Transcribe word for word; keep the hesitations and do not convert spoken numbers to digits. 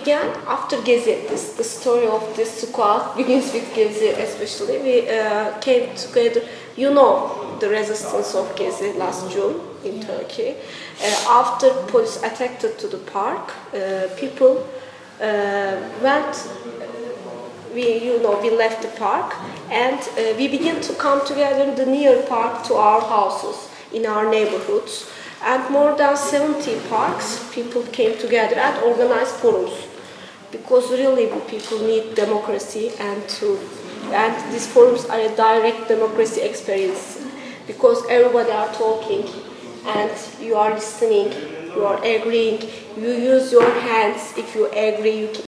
began after Gezi. This, the story of this squad begins with Gezi especially. We uh, came together, you know, the resistance of Gezi last June in Turkey. Uh, after police attacked to the park, uh, people uh, went, we, you know, we left the park and uh, we began to come together in the near park to our houses, in our neighborhoods. And more than seventy parks, people came together and organized forums. Because really people need democracy and to, and these forums are a direct democracy experience. Because everybody are talking and you are listening, you are agreeing, you use your hands if you agree, you